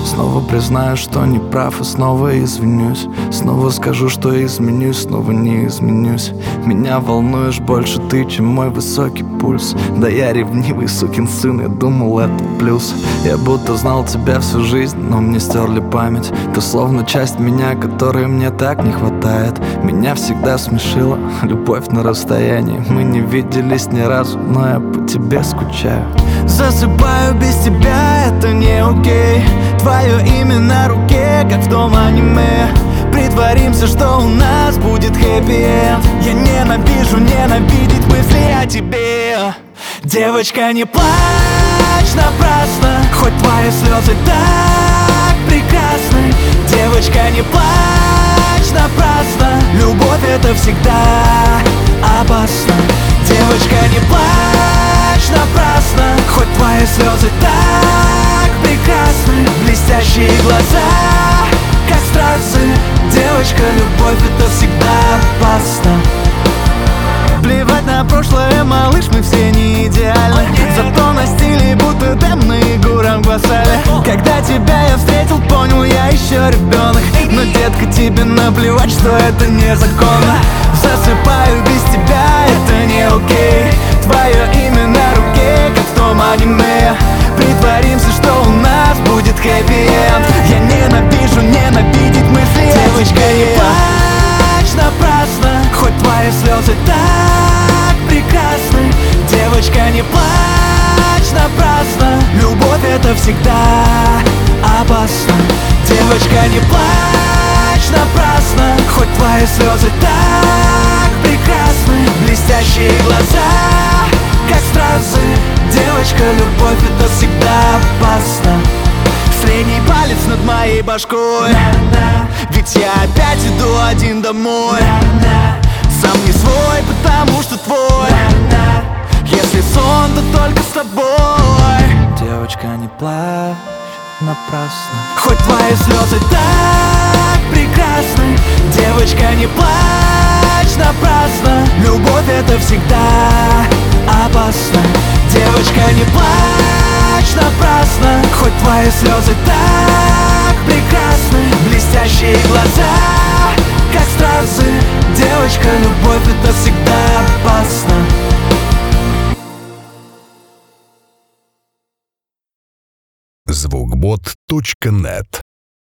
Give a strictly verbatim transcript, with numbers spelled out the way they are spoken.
Снова признаю, что не прав, и снова извинюсь. Снова скажу, что изменюсь, снова не изменюсь. Меня волнуешь больше ты, чем мой высокий пульс. Да я ревнивый сукин сын, я думал это плюс. Я будто знал тебя всю жизнь, но мне стерли память. Ты словно часть меня, которой мне так не хватает. Меня всегда смешила любовь на расстоянии. Мы не виделись ни разу, но я по тебе скучаю. Засыпаю без тебя, это не окей. Твое имя на руке, как в том аниме. Притворимся, что у нас будет хэппи-энд. Я ненавижу ненавидеть мысли о тебе. Девочка, не плачь напрасно, хоть твои слезы так прекрасны. Девочка, не плачь напрасно, любовь это всегда опасно. Девочка, не плачь напрасно, хоть твои слезы так прекрасны. Блестящие глаза, как стразы. Девочка, любовь это всегда опасно. Плевать на прошлое, малыш, мы все не идеальны. Зато на стиле будто демны и Гурам Гвасали. Когда тебя я встретил, понял, я еще ребенок. Но, детка, тебе наплевать, что это незаконно. Засыпаю без тебя, это не окей. Твое имя на руке, как в том аниме. Притворимся, что у нас будет хэппи-энд. Я ненавижу ненавидеть мысли. Девочка, не плачь напрасно, хоть твои слезы так прекрасны. Девочка, не плачь напрасно, любовь это всегда опасно. Девочка, не плачь напрасно, хоть твои слезы так прекрасны. Блестящие глаза, как стразы. Девочка, любовь это всегда опасно. Средний палец над моей башкой, ведь я опять иду один домой. Сам не свой, потому что твой. Если сон, то только с тобой. Девочка, не плачь напрасно, хоть твои слезы так прекрасны. Девочка, не плачь напрасно, любовь это всегда опасно. Девочка, не плачь напрасно, хоть твои слезы так прекрасны. Блестящие глаза, как стразы. Девочка, любовь это всегда опасно. звукбот точка нет